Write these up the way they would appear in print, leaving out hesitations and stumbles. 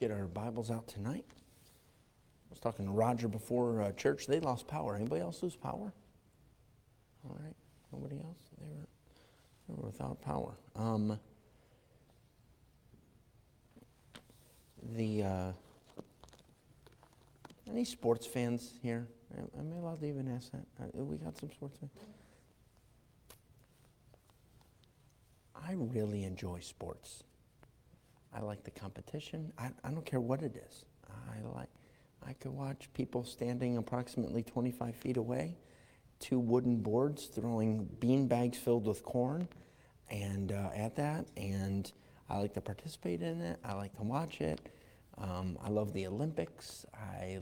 Get our Bibles out tonight. I was talking to Roger before church. They lost power. Anybody else lose power? All right. Nobody else? They were without power. Any sports fans here? Am I allowed to even ask that? We got some sports fans. I really enjoy sports. I like the competition. I don't care what it is. I could watch people standing approximately 25 feet away, two wooden boards throwing bean bags filled with corn, and and I like to participate in it. I like to watch it. I love the Olympics. I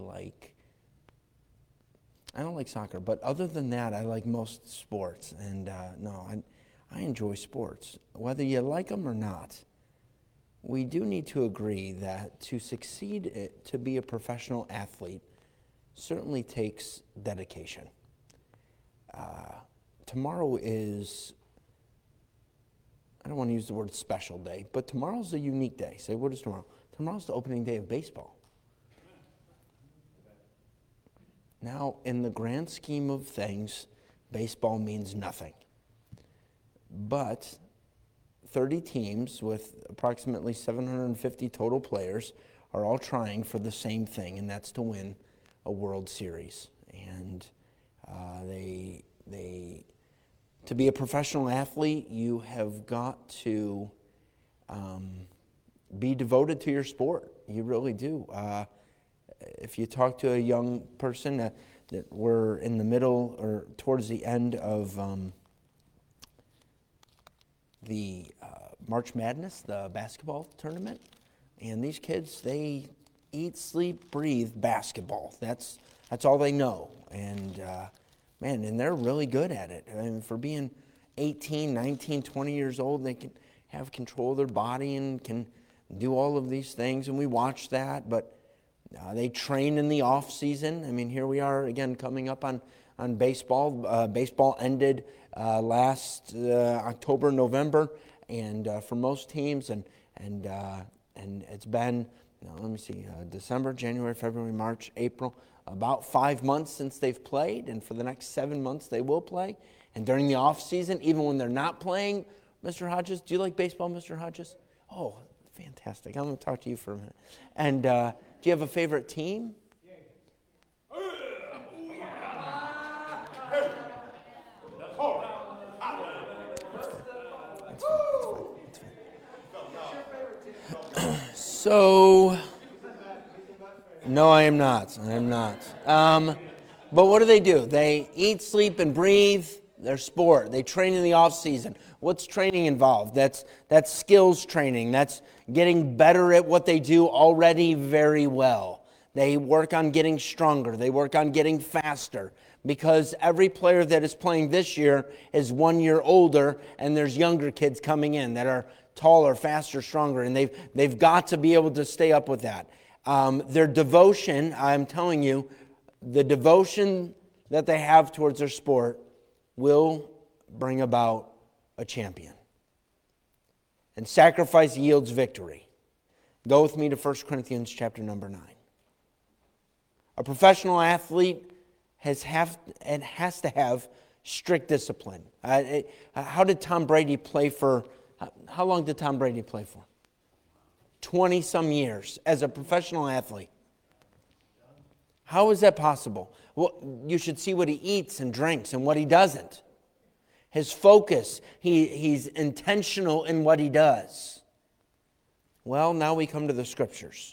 don't like soccer, but other than that, I like most sports. And I enjoy sports, whether you like them or not. We do need to agree that to succeed, to be a professional athlete, certainly takes dedication. Tomorrow is, I don't want to use the word special day, but tomorrow's a unique day. Say, what is tomorrow? Tomorrow's the opening day of baseball. Now, in the grand scheme of things, baseball means nothing. But 30 teams with approximately 750 total players are all trying for the same thing, and that's to win a World Series. And to be a professional athlete, you have got to be devoted to your sport. You really do. If you talk to a young person that we're in the middle or towards the end of the March Madness, the basketball tournament, and these kids, they eat, sleep, breathe basketball. That's all they know, and and they're really good at it. I mean, for being 18, 19, 20 years old, they can have control of their body and can do all of these things, and we watch that, but they train in the off season. I mean, here we are again coming up on baseball. Baseball ended last October, November, and for most teams, and it's been, December, January, February, March, April, about 5 months since they've played, and for the next 7 months they will play. And during the off season, even when they're not playing, Mr. Hodges, do you like baseball, Mr. Hodges? Oh, fantastic! I'm going to talk to you for a minute. And do you have a favorite team? So, no, I am not. But what do? They eat, sleep, and breathe their sport. They train in the off season. What's training involved? That's skills training. That's getting better at what they do already very well. They work on getting stronger. They work on getting faster. Because every player that is playing this year is 1 year older, and there's younger kids coming in that are taller, faster, stronger, and they've got to be able to stay up with that. Their devotion, I'm telling you, the devotion that they have towards their sport will bring about a champion. And sacrifice yields victory. Go with me to 1 Corinthians chapter number 9. A professional athlete has to have strict discipline. How did Tom Brady play for? How long did Tom Brady play for? 20-some years as a professional athlete. How is that possible? Well, you should see what he eats and drinks and what he doesn't. His focus, he's intentional in what he does. Well, now we come to the Scriptures.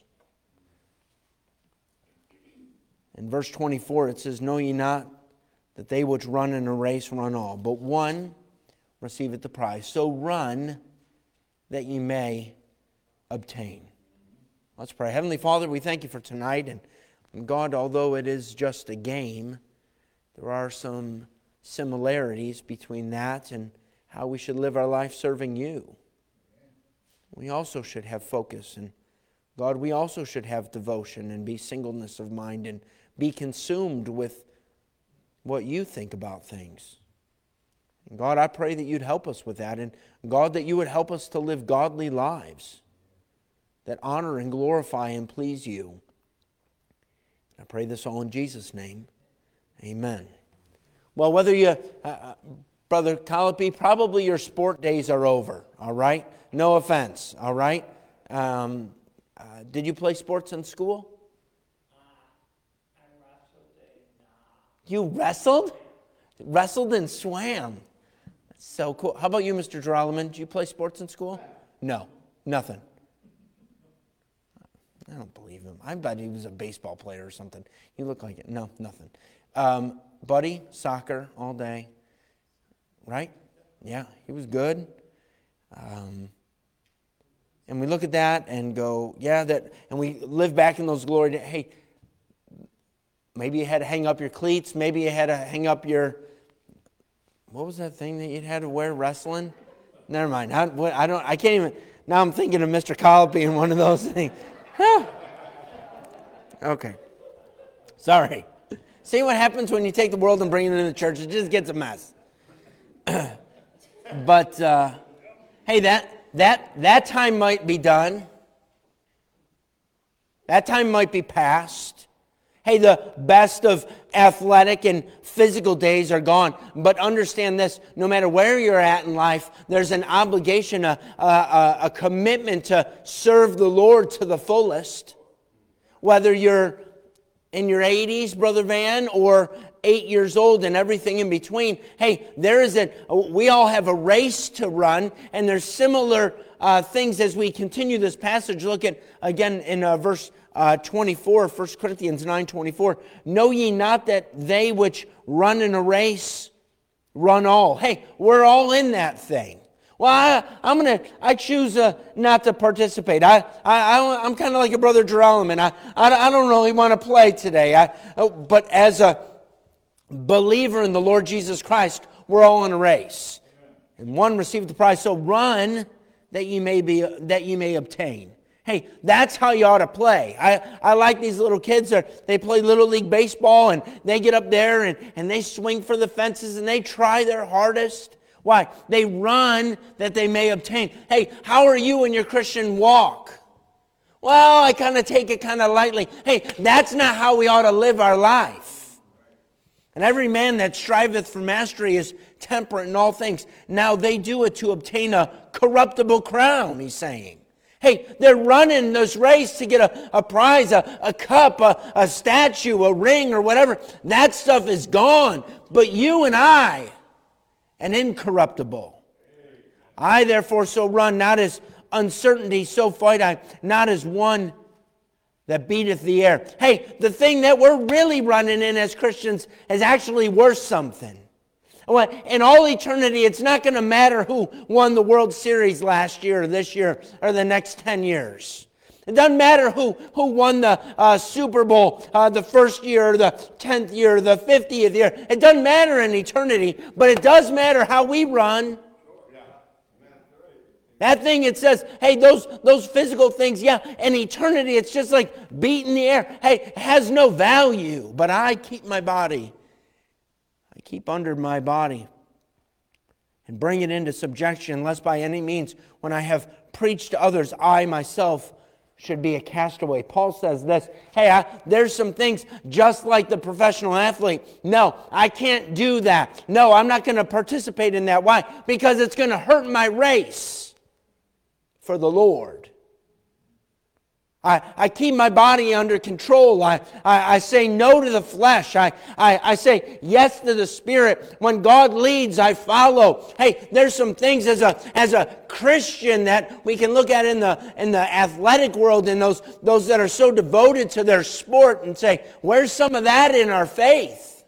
In verse 24, it says, "Know ye not that they which run in a race run all, but one receiveth the prize. So run that ye may obtain." Let's pray. Heavenly Father, we thank you for tonight. And God, although it is just a game, there are some similarities between that and how we should live our life serving you. We also should have focus. And God, we also should have devotion and be singleness of mind and be consumed with what you think about things. And God, I pray that you'd help us with that. And God, that you would help us to live godly lives. that honor and glorify and please you. I pray this all in Jesus' name. Amen. Well, whether you, Brother Colopy, probably your sport days are over, all right? No offense, all right? Did you play sports in school? I wrestled. You wrestled? Wrestled and swam. That's so cool. How about you, Mr. Drolleman? Did you play sports in school? No, nothing. I don't believe him. I bet he was a baseball player or something. You look like it. No, nothing. Buddy, soccer all day. Right? Yeah, he was good. And we look at that and go, yeah, that, and we live back in those glory days. Hey, maybe you had to hang up your cleats. Maybe you had to hang up your, what was that thing that you had to wear wrestling? Never mind. I can't even, now I'm thinking of Mr. Colopy and one of those things. Okay. Sorry. See what happens when you take the world and bring it into the church? It just gets a mess. But, hey, that time might be done. That time might be past. Hey, the best of athletic and physical days are gone. But understand this, no matter where you're at in life, there's an obligation, a commitment to serve the Lord to the fullest. Whether you're in your 80s, Brother Van, or 8 years old and everything in between, hey, we all have a race to run, and there's similar things as we continue this passage. Look at, again, in verse 24, 1 Corinthians 9:24. Know ye not that they which run in a race run all? Hey, we're all in that thing. Well, I choose not to participate. I'm kind of like a Brother Drolleman. I don't really want to play today. But as a believer in the Lord Jesus Christ, we're all in a race, and one received the prize. So run that you may obtain. Hey, that's how you ought to play. I like these little kids. They play Little League Baseball, and they get up there and they swing for the fences, and they try their hardest. Why? They run that they may obtain. Hey, how are you in your Christian walk? Well, I kind of take it kind of lightly. Hey, that's not how we ought to live our life. And every man that striveth for mastery is temperate in all things. Now they do it to obtain a corruptible crown, he's saying. Hey, they're running this race to get a prize, a cup, a statue, a ring, or whatever. That stuff is gone. But you and I, an incorruptible. I therefore so run, not as uncertainty, so fight I, not as one that beateth the air. Hey, the thing that we're really running in as Christians is actually worth something. Well, in all eternity, it's not going to matter who won the World Series last year, or this year, or the next 10 years. It doesn't matter who won the Super Bowl the first year, or the 10th year, or the 50th year. It doesn't matter in eternity, but it does matter how we run. That thing, it says, hey, those physical things, yeah, in eternity, it's just like beating the air. Hey, it has no value, but I keep my body. I keep under my body and bring it into subjection, lest by any means, when I have preached to others, I myself should be a castaway. Paul says this, hey, there's some things just like the professional athlete. No, I can't do that. No, I'm not going to participate in that. Why? Because it's going to hurt my race for the Lord. I keep my body under control. I say no to the flesh. I say yes to the Spirit. When God leads, I follow. Hey, there's some things as a Christian that we can look at in the athletic world, and those that are so devoted to their sport, and say, where's some of that in our faith?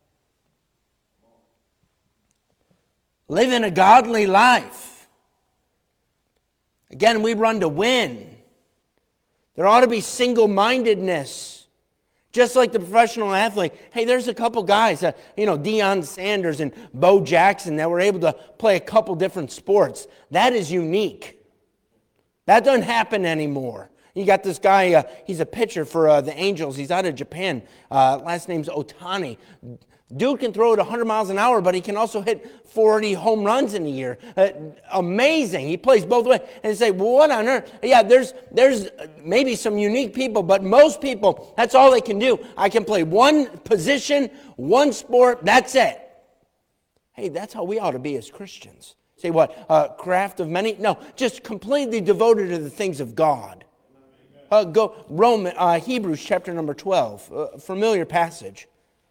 Living a godly life. Again, we run to win. There ought to be single-mindedness. Just like the professional athlete. Hey, there's a couple guys, Deion Sanders and Bo Jackson, that were able to play a couple different sports. That is unique. That doesn't happen anymore. You got this guy, he's a pitcher for the Angels. He's out of Japan. Last name's Otani. Dude can throw it 100 miles an hour, but he can also hit 40 home runs in a year. Amazing. He plays both ways. And you say, well, what on earth? Yeah, there's maybe some unique people, but most people, that's all they can do. I can play one position, one sport, that's it. Hey, that's how we ought to be as Christians. Say what? Craft of many? No, just completely devoted to the things of God. Hebrews chapter number 12, familiar passage.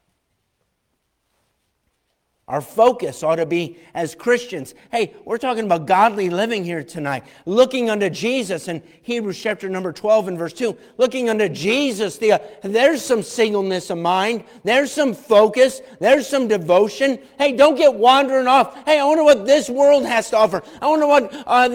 Our focus ought to be as Christians. Hey, we're talking about godly living here tonight. Looking unto Jesus in Hebrews chapter number 12 and verse 2. Looking unto Jesus. There's some singleness of mind. There's some focus. There's some devotion. Hey, don't get wandering off. Hey, I wonder what this world has to offer. I wonder what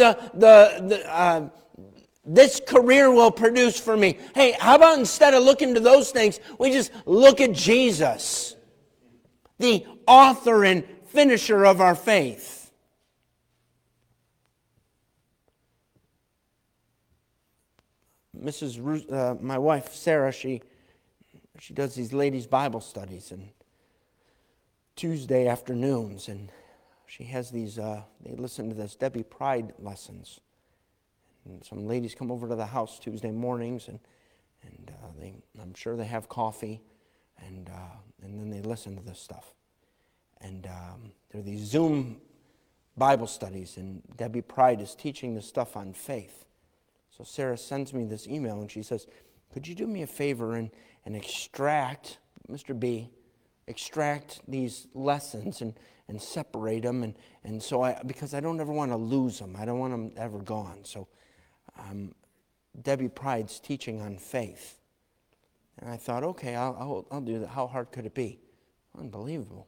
this career will produce for me. Hey, how about instead of looking to those things, we just look at Jesus, the author and finisher of our faith. My wife Sarah, she does these ladies' Bible studies and Tuesday afternoons, and she has these. They listen to this Debbie Pride lessons. And some ladies come over to the house Tuesday mornings, and I'm sure they have coffee, and then they listen to this stuff. And there are these Zoom Bible studies, and Debbie Pride is teaching this stuff on faith. So Sarah sends me this email, and she says, could you do me a favor and extract, Mr. B, extract these lessons and separate them, and so because I don't ever want to lose them. I don't want them ever gone. So Debbie Pride's teaching on faith. And I thought, okay, I'll do that. How hard could it be? Unbelievable.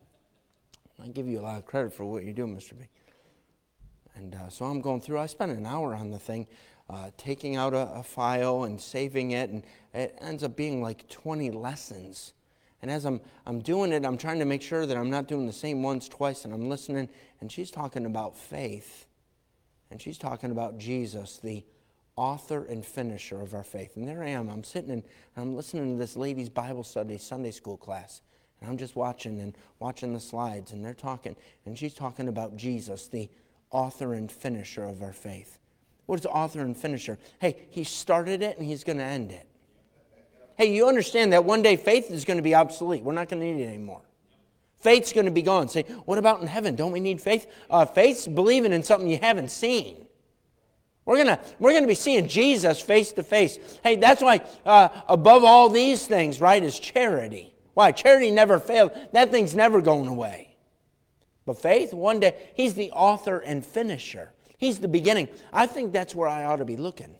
I give you a lot of credit for what you do, Mr. B. And so I'm going through. I spent an hour on the thing, taking out a file and saving it, and it ends up being like 20 lessons. And as I'm doing it, I'm trying to make sure that I'm not doing the same ones twice, and I'm listening, and she's talking about faith, and she's talking about Jesus, the author and finisher of our faith. And there I am. I'm sitting and I'm listening to this ladies' Bible study Sunday school class. And I'm just watching the slides, and they're talking, and she's talking about Jesus, the author and finisher of our faith. What is author and finisher? Hey, he started it and he's going to end it. Hey, you understand that one day faith is going to be obsolete. We're not going to need it anymore. Faith's going to be gone. Say, what about in heaven? Don't we need faith? Faith's believing in something you haven't seen. We're gonna be seeing Jesus face to face. Hey, that's why above all these things, right, is charity. Why? Charity never fails. That thing's never going away. But faith, one day, he's the author and finisher. He's the beginning. I think that's where I ought to be looking.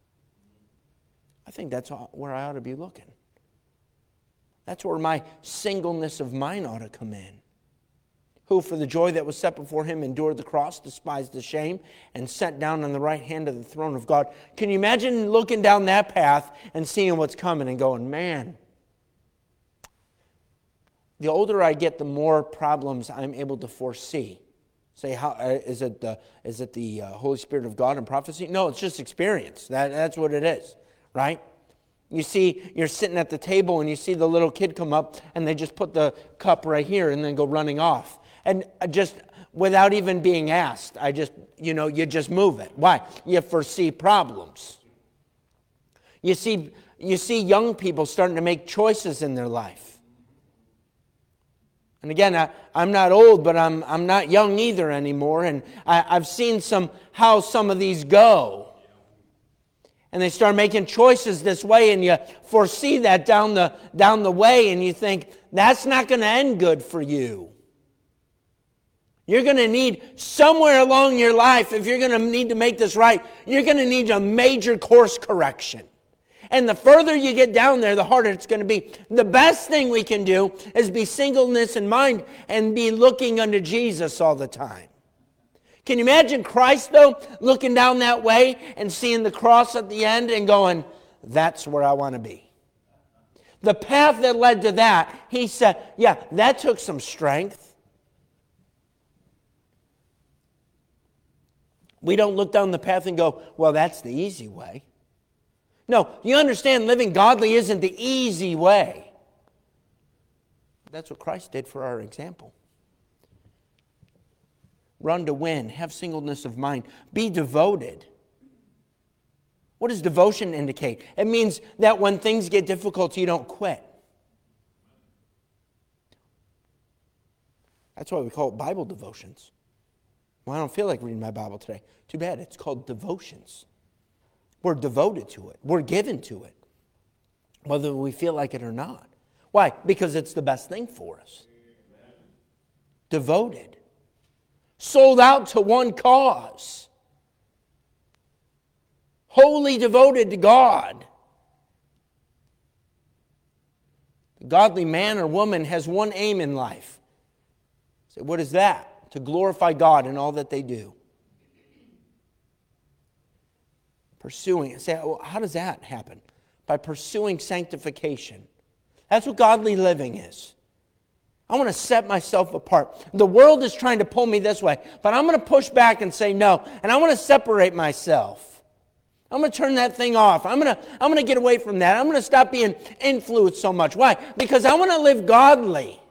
I think that's where I ought to be looking. That's where my singleness of mind ought to come in. Who, for the joy that was set before him, endured the cross, despised the shame, and sat down on the right hand of the throne of God. Can you imagine looking down that path and seeing what's coming and going, man, the older I get, the more problems I'm able to foresee. Say, how is it the Holy Spirit of God and prophecy? No, it's just experience. That's what it is, right? You see, you're sitting at the table and you see the little kid come up and they just put the cup right here and then go running off. And just without even being asked, you just move it. Why? You foresee problems. You see young people starting to make choices in their life. And again, I'm not old, but I'm not young either anymore. And I've seen how some of these go. And they start making choices this way, and you foresee that down the way, and you think, that's not going to end good for you. You're going to need somewhere along your life, if you're going to need to make this right, you're going to need a major course correction. And the further you get down there, the harder it's going to be. The best thing we can do is be singleness in mind and be looking unto Jesus all the time. Can you imagine Christ, though, looking down that way and seeing the cross at the end and going, that's where I want to be? The path that led to that, he said, yeah, that took some strength. We don't look down the path and go, well, that's the easy way. No, you understand living godly isn't the easy way. That's what Christ did for our example. Run to win. Have singleness of mind. Be devoted. What does devotion indicate? It means that when things get difficult, you don't quit. That's why we call it Bible devotions. Well, I don't feel like reading my Bible today. Too bad. It's called devotions. We're devoted to it. We're given to it, whether we feel like it or not. Why? Because it's the best thing for us. Devoted. Sold out to one cause. Wholly devoted to God. The godly man or woman has one aim in life. So what is that? To glorify God in all that they do. Pursuing it. Say, well, how does that happen? By pursuing sanctification. That's what godly living is. I want to set myself apart. The world is trying to pull me this way, but I'm going to push back and say no, and I want to separate myself. I'm going to turn that thing off. I'm going to get away from that. I'm going to stop being influenced so much. Why? Because I want to live godly.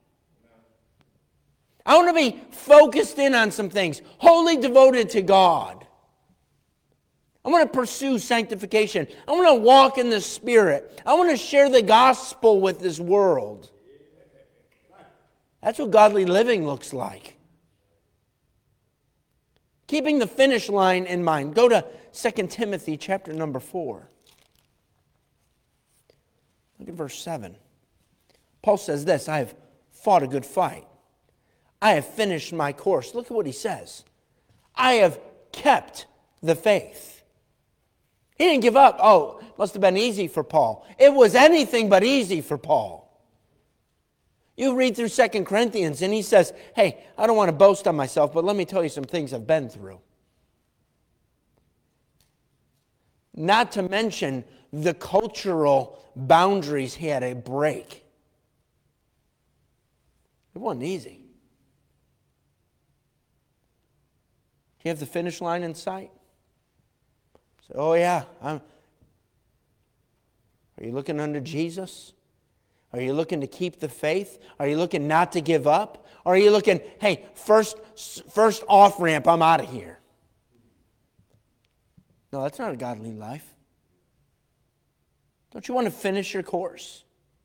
I want to be focused in on some things, wholly devoted to God. I want to pursue sanctification. I want to walk in the Spirit. I want to share the gospel with this world. That's what godly living looks like. Keeping the finish line in mind. Go to 2 Timothy chapter number 4. Look at verse 7. Paul says this, I have fought a good fight. I have finished my course. Look at what he says. I have kept the faith. He didn't give up. Oh, must have been easy for Paul. It was anything but easy for Paul. You read through 2 Corinthians and he says, hey, I don't want to boast on myself, but let me tell you some things I've been through. Not to mention the cultural boundaries he had to break. It wasn't easy. Do you have the finish line in sight? So, oh yeah, are you looking unto Jesus? Are you looking to keep the faith? Are you looking not to give up? Or are you looking, hey, first off-ramp, I'm out of here? No, that's not a godly life. Don't you want to finish your course?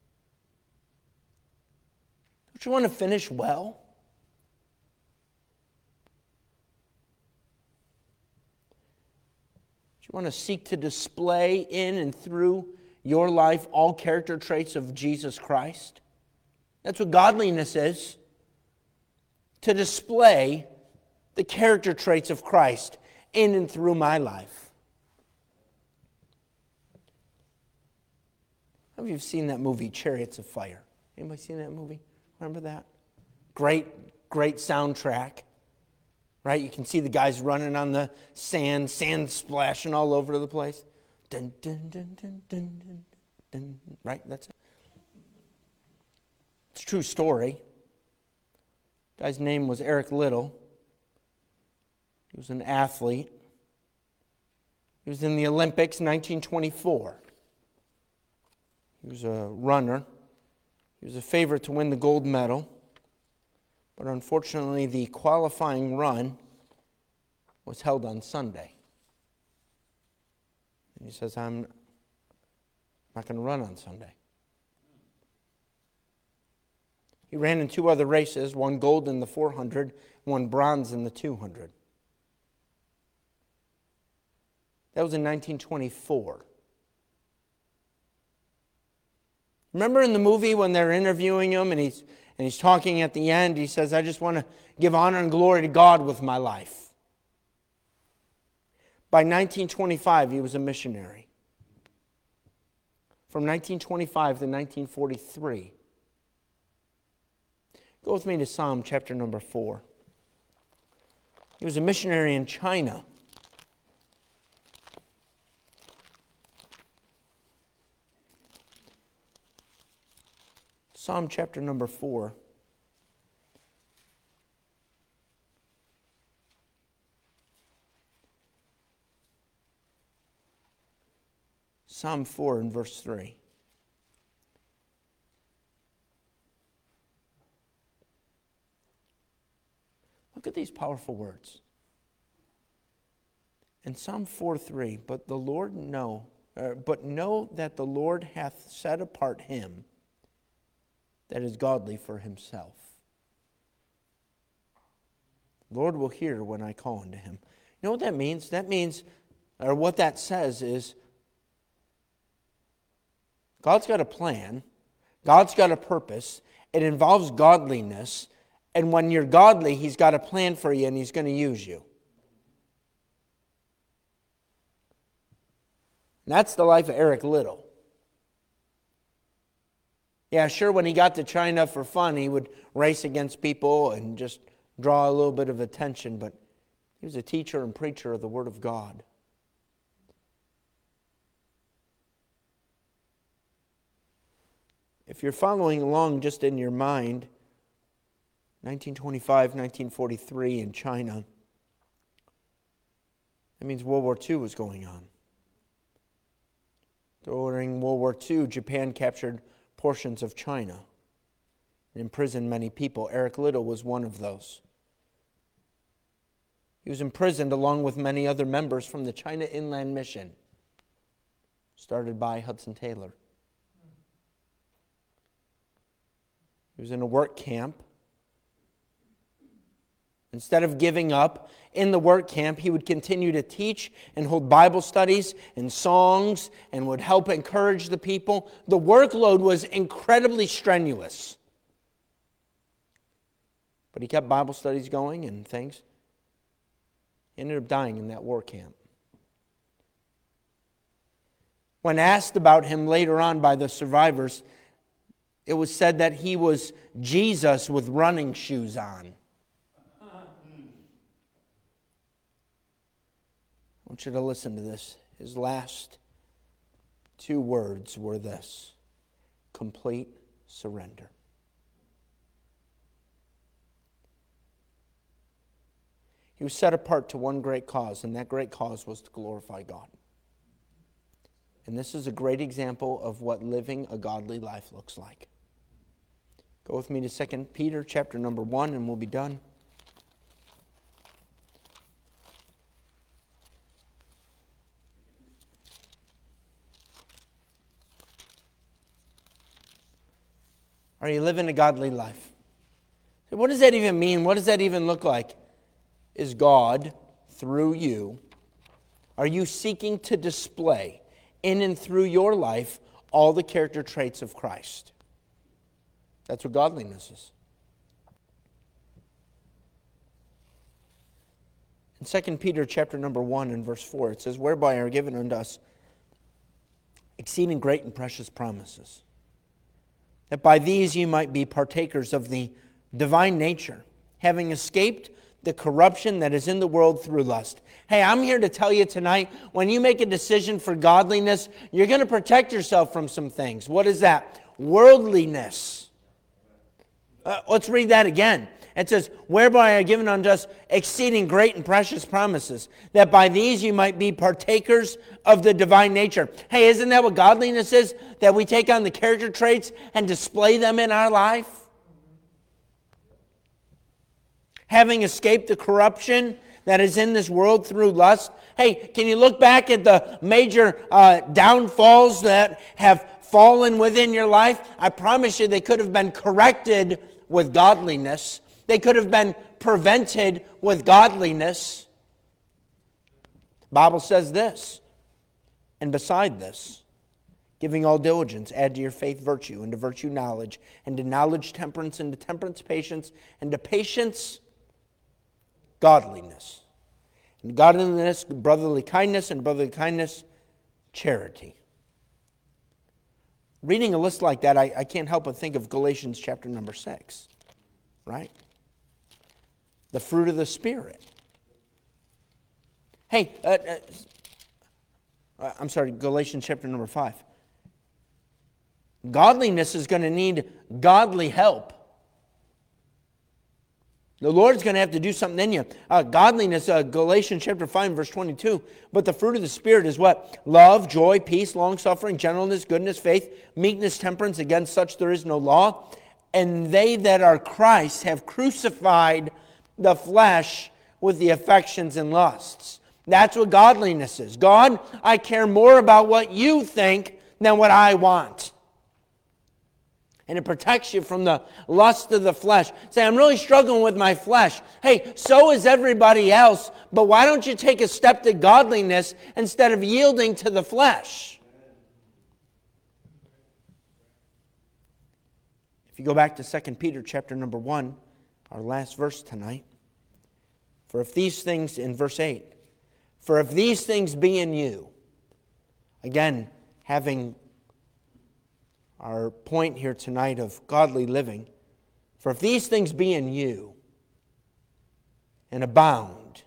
Don't you want to finish well? Do you want to seek to display in and through your life all character traits of Jesus Christ? That's what godliness is. To display the character traits of Christ in and through my life. How many of you seen that movie, Chariots of Fire? Anybody seen that movie? Remember that? Great soundtrack. Right? You can see the guys running on the sand splashing all over the place. Dun, dun, dun, dun, dun, dun, dun. Right? That's it. It's a true story. The guy's name was Eric Liddell. He was an athlete. He was in the Olympics in 1924. He was a runner. He was a favorite to win the gold medal. But unfortunately, the qualifying run was held on Sunday. And he says, I'm not going to run on Sunday. He ran in 2 other races, one gold in the 400, one bronze in the 200. That was in 1924. Remember in the movie when they're interviewing him and he's talking at the end, he says, I just want to give honor and glory to God with my life. By 1925, he was a missionary. From 1925 to 1943. Go with me to Psalm chapter number 4. He was a missionary in China. Psalm chapter number 4. Psalm 4 and verse 3. Look at these powerful words. In Psalm 4:3, but know that the Lord hath set apart him that is godly for himself. The Lord will hear when I call unto him. You know what that means? That means, or what that says is, God's got a plan. God's got a purpose. It involves godliness. And when you're godly, He's got a plan for you and He's going to use you. And that's the life of Eric Liddell. Yeah, sure, when he got to China for fun, he would race against people and just draw a little bit of attention, but he was a teacher and preacher of the Word of God. If you're following along just in your mind, 1925, 1943 in China, that means World War II was going on. During World War II, Japan captured portions of China and imprisoned many people. Eric Liddell was one of those. He was imprisoned along with many other members from the China Inland Mission, started by Hudson Taylor. He was in a work camp. Instead of giving up in the work camp, he would continue to teach and hold Bible studies and songs and would help encourage the people. The workload was incredibly strenuous. But he kept Bible studies going and things. He ended up dying in that war camp. When asked about him later on by the survivors, it was said that he was Jesus with running shoes on. I want you to listen to this. His last two words were this: complete surrender. He was set apart to one great cause, and that great cause was to glorify God. And this is a great example of what living a godly life looks like. Go with me to 2 Peter chapter number 1, and we'll be done. Are you living a godly life? What does that even mean? What does that even look like? Is God, through you, are you seeking to display in and through your life all the character traits of Christ? That's what godliness is. In 2 Peter chapter number 1 and verse 4, it says, whereby are given unto us exceeding great and precious promises, that by these you might be partakers of the divine nature, having escaped the corruption that is in the world through lust. Hey, I'm here to tell you tonight, when you make a decision for godliness, you're going to protect yourself from some things. What is that? Worldliness. Let's read that again. It says, whereby are given unto us exceeding great and precious promises, that by these you might be partakers of the divine nature. Hey, isn't that what godliness is? That we take on the character traits and display them in our life? Having escaped the corruption that is in this world through lust. Hey, can you look back at the major downfalls that have fallen within your life? I promise you they could have been corrected with godliness. They could have been prevented with godliness. The Bible says this, and beside this, giving all diligence, add to your faith virtue, and to virtue knowledge, and to knowledge temperance, and to temperance patience, and to patience godliness. And godliness, brotherly kindness, and brotherly kindness, charity. Reading a list like that, I can't help but think of Galatians chapter number 6, right? The fruit of the Spirit. Hey, I'm sorry, Galatians chapter number 5. Godliness is going to need godly help. The Lord's going to have to do something in you. Godliness, Galatians chapter 5, verse 22. But the fruit of the Spirit is what? Love, joy, peace, long-suffering, gentleness, goodness, faith, meekness, temperance. Against such there is no law. And they that are Christ have crucified the flesh with the affections and lusts. That's what godliness is. God, I care more about what you think than what I want. And it protects you from the lust of the flesh. Say, I'm really struggling with my flesh. Hey, so is everybody else, but why don't you take a step to godliness instead of yielding to the flesh? If you go back to 2 Peter chapter number 1, our last verse tonight. For if these things, in verse 8, for if these things be in you, again, having our point here tonight of godly living, for if these things be in you and abound,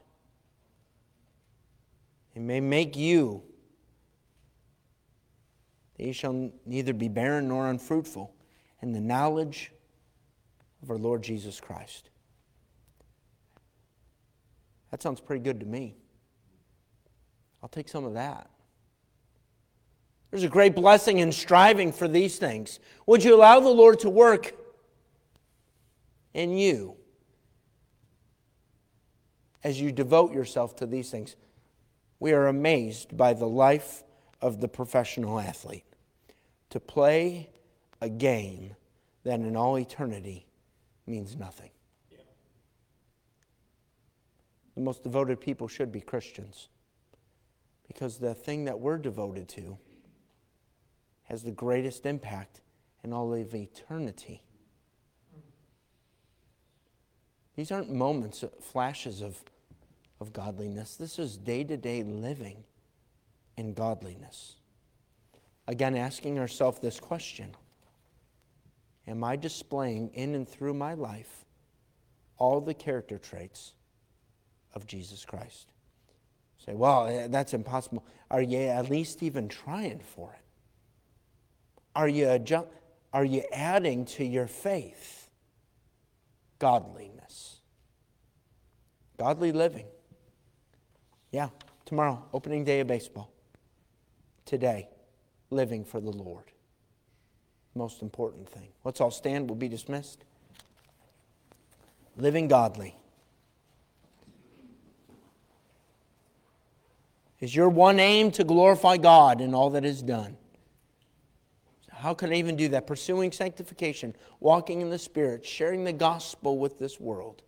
it may make you that ye shall neither be barren nor unfruitful in the knowledge of our Lord Jesus Christ. That sounds pretty good to me. I'll take some of that. There's a great blessing in striving for these things. Would you allow the Lord to work in you as you devote yourself to these things? We are amazed by the life of the professional athlete. To play a game that in all eternity means nothing. The most devoted people should be Christians, because the thing that we're devoted to has the greatest impact in all of eternity. These aren't moments, flashes of godliness. This is day-to-day living in godliness. Again, asking ourselves this question: am I displaying in and through my life all the character traits of Jesus Christ? Say, well, that's impossible. Are you at least even trying for it? Are you adding to your faith godliness? Godly living. Yeah, tomorrow, opening day of baseball. Today, living for the Lord. Most important thing. Let's all stand. We'll be dismissed. Living godly. Is your one aim to glorify God in all that is done? How can I even do that? Pursuing sanctification, walking in the Spirit, sharing the gospel with this world.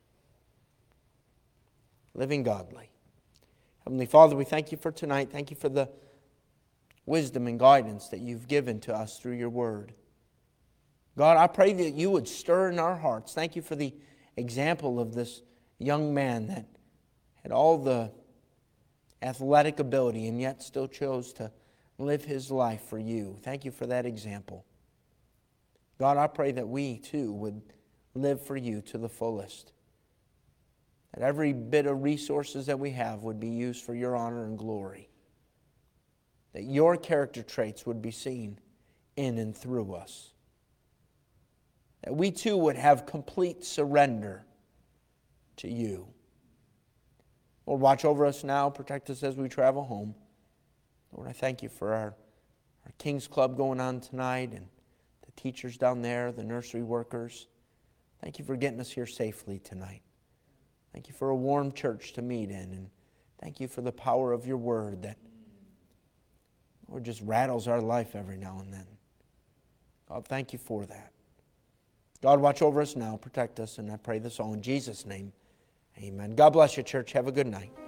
Living godly. Heavenly Father, we thank you for tonight. Thank you for the wisdom and guidance that you've given to us through your word. God, I pray that you would stir in our hearts. Thank you for the example of this young man that had all the athletic ability and yet still chose to live his life for you. Thank you for that example. God, I pray that we too would live for you to the fullest. That every bit of resources that we have would be used for your honor and glory. That your character traits would be seen in and through us. That we too would have complete surrender to you. Lord, watch over us now. Protect us as we travel home. Lord, I thank you for our King's Club going on tonight and the teachers down there, the nursery workers. Thank you for getting us here safely tonight. Thank you for a warm church to meet in. And thank you for the power of your word that, Lord, just rattles our life every now and then. God, thank you for that. God, watch over us now. Protect us. And I pray this all in Jesus' name. Amen. God bless you, church. Have a good night.